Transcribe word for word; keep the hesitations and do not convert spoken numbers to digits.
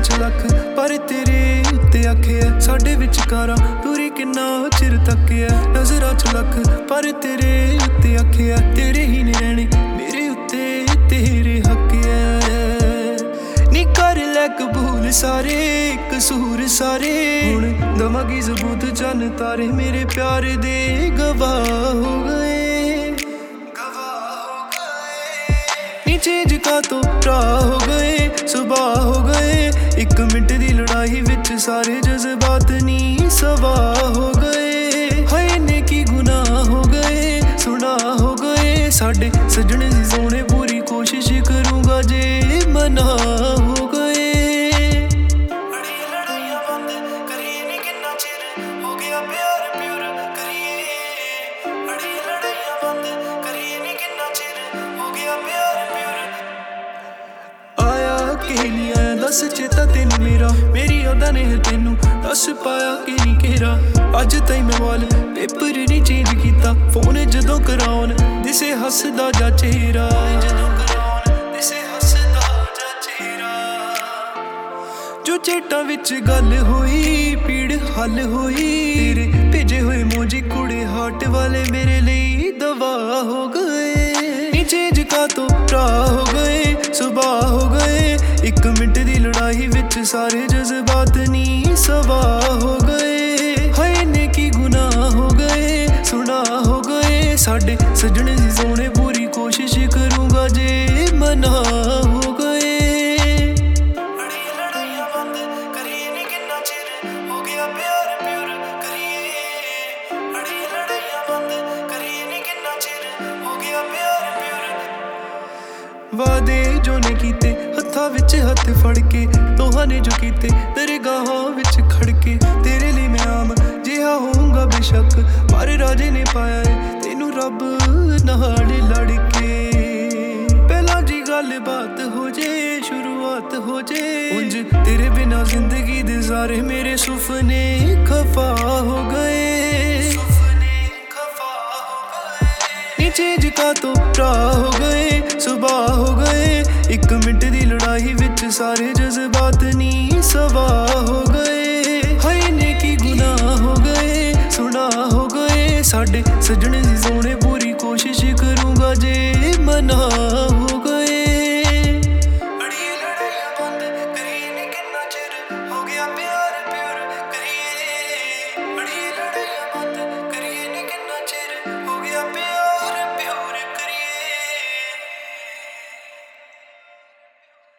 च लख पर तेरे उत्ते आखे साडे विचकारां दूरी किन्ना चिर तकिया नजरां च लख पर तेरे उत्ते आखे तेरे ही ने रहने मेरे उत्ते तेरे हक है नी कर लै कबूल सारे कसूर सारे हुण दवांगी सबूत चन्न तारे मेरे प्यार दे गवाह हो गए चेंज का तो भरा हो गए सुबह हो गए एक मिनट दी लड़ाई विच सारे जज्बात नी सवा हो गए हाय ने की गुनाह हो गए सुना हो गए साडे सजने दी सोने पूरी कोशिश करूंगा जे मना हो गए बड़ी लड़ाइयां बंद करिए नी किन्ना चिर हो गया प्यार प्यूर करिए बड़ी लड़ाइयां बंद करिए नी किन्ना चिर हो गया प्यार दस चेता तेन मेरा मेरी यादा ने तेनू दस पाया कि नहीं घेरा अज ताई मैं वाल पेपर नहीं चेंज किया फोन जदों कराउन दिसे हसदा जा चेहरा जो चेटा विच गल होई पीड़ हल होई तेरे भेजे हुए मोजी कुड़े हार्ट वाले मेरे लिए दवा हो गए चेंज का तो भरा हो गए सुबह हो गए एक मिनट दी लड़ाई विच सारे जज्बात नी सवा हो गए हाय ने की गुनाह हो गए सुना हो गए साडे सजने दी सोने पूरी कोशिश करूंगा जे मना हो गए बड़ी लड़ाइयां बंद करिए नी किन्ना चिर हो गया प्यार प्यूर करिए बड़ी लड़ाइयां बंद करिए नी किन्ना चिर हो गया प्यार प्यूर वादे जो ने कीते हत्थां विच हत्थ फड़ के तोहां ने जो कीते तेरे गाहां विच खड़ के तेरे लिए मैं आम जिहा होऊंगा बेशक पर राजे ने पाया है तेनू रब नाल लड़ के पहला जी गल बात हो जे शुरुआत हो जे उंज तेरे बिना जिंदगी दे सारे मेरे सुपने खफा हो गए चेंज का तो भरा हो गए सुबह हो गए एक मिनट दी लड़ाई विच सारे जज्बात नी सवा हो गए हाय ने की गुनाह हो गए सुना हो गए साडे सजने दी सोने पूरी कोशिश करूंगा जे मना